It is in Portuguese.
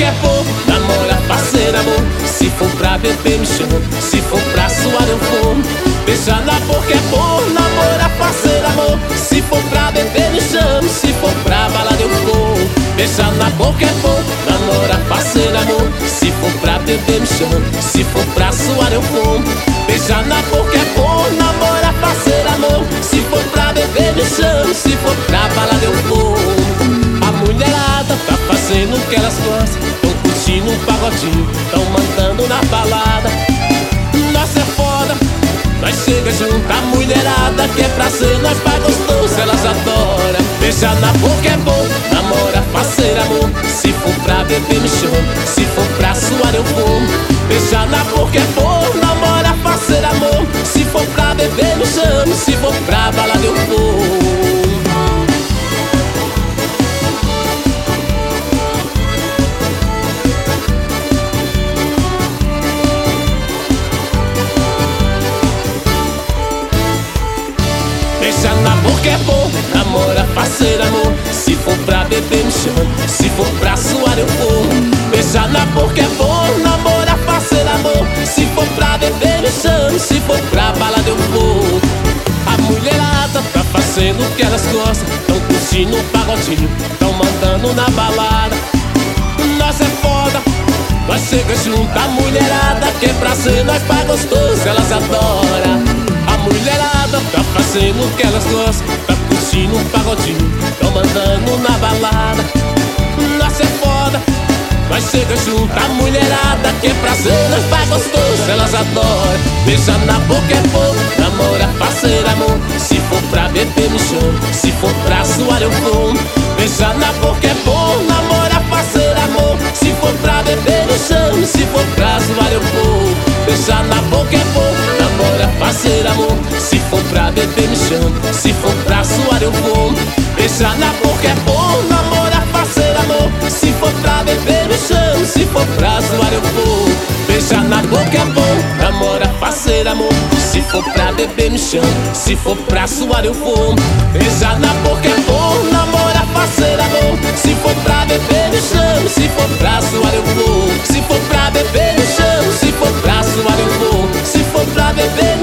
é bom, namora, fazer amor. Se for pra beber me chama, se for pra suar eu vou. Beijar na boca é bom, namora, fazer amor. Se for pra beber me chama, se for pra balada eu vou. Beijar na boca é bom, namora, fazer amor. Se for pra beber me chama, se for pra suar eu vou. Beijar na boca é bom, namora, fazer amor. Se for pra beber me chama, se for pra balada eu vou. A mulherada tá fazendo o que elas gostam, tão curtindo um pagodinho, tão mandando na balada. Nossa, é foda, nós chega junto, a mulherada quer prazer, nós faz gostoso, elas adoram. Beijar na boca é bom, namora, fazer amor. Se for pra beber me chama, se for pra suar eu vou. Beijar na boca é bom, namora, fazer amor. Se for pra beber me chama, se for pra balada eu vou. Beijar na boca é bom, namora, fazer amor. Se for pra beber me chama, se for pra suar eu vou. Beijar na boca é bom, namora, fazer amor. Se for pra beber me chama, se for pra balada eu vou. A mulherada tá fazendo o que elas gostam, tão curtindo um pagodinho, tão mandando na balada. Nossa, é foda, nós chega junto, a mulherada quer prazer, nós faz gostoso, elas adoram. A mulherada tá fazendo o que elas gostam, tá curtindo um pagodinho, tão mandando na balada. Nossa, é foda, nós chega junto, a mulherada quer prazer, nós faz gostoso, elas adoram. Beijar na boca é bom, namora, fazer amor. Se for pra beber me chama, se for pra suar eu vou. Beijar na boca é bom, namora, fazer amor. Se for pra beber me chama, se for pra suar eu vou. Beijar na boca é bom, namora, fazer amor. Se for pra beber me chama, se for pra suar eu vou. Beijar na boca é bom, namora, fazer amor. Se for pra beber me chama, se for pra suar eu vou. Beijar na boca é bom, namora, fazer amor. Se for pra beber me chama, se for pra suar eu vou. Beijar na boca é bom, namora, fazer amor. Se for pra beber me chama, se for pra suar eu vou. Se for pra beber me chama, se for pra suar eu vou. Se for pra beber